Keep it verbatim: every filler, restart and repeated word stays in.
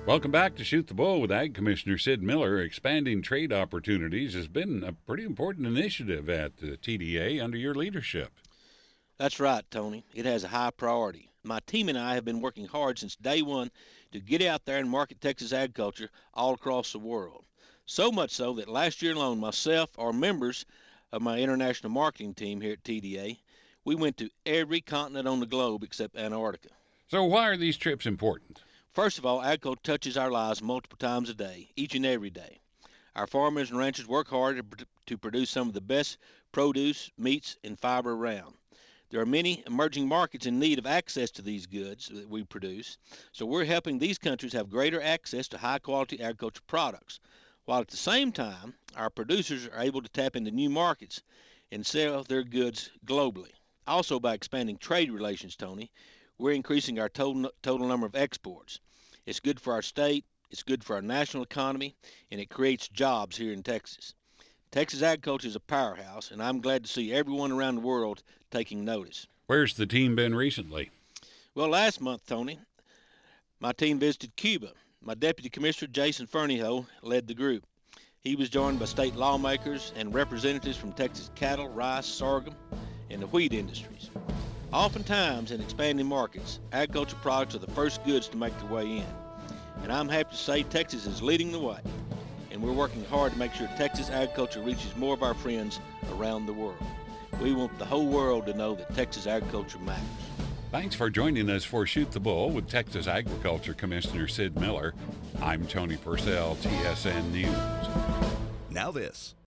Welcome back to Shoot the Bull with Ag Commissioner Sid Miller. Expanding trade opportunities has been a pretty important initiative at uh, T D A under your leadership. That's right, Tony. It has a high priority. My team and I have been working hard since day one to get out there and market Texas agriculture all across the world. So much so that last year alone, myself, or members of my international marketing team here at T D A, we went to every continent on the globe except Antarctica. So, why are these trips important? First of all, agriculture touches our lives multiple times a day, each and every day. Our farmers and ranchers work hard to, to produce some of the best produce, meats, and fiber around. There are many emerging markets in need of access to these goods that we produce, so we're helping these countries have greater access to high-quality agriculture products, while at the same time, our producers are able to tap into new markets and sell their goods globally. Also, by expanding trade relations, Tony, we're increasing our total, total number of exports. It's good for our state, it's good for our national economy, and it creates jobs here in Texas. Texas agriculture is a powerhouse, and I'm glad to see everyone around the world taking notice. Where's the team been recently? Well, last month, Tony, my team visited Cuba. My Deputy Commissioner, Jason Fernyhough, led the group. He was joined by state lawmakers and representatives from Texas cattle, rice, sorghum, and the wheat industries. Oftentimes, in expanding markets, agriculture products are the first goods to make their way in. And I'm happy to say Texas is leading the way. And we're working hard to make sure Texas agriculture reaches more of our friends around the world. We want the whole world to know that Texas agriculture matters. Thanks for joining us for Shoot the Bull with Texas Agriculture Commissioner Sid Miller. I'm Tony Purcell, T S N News. Now this.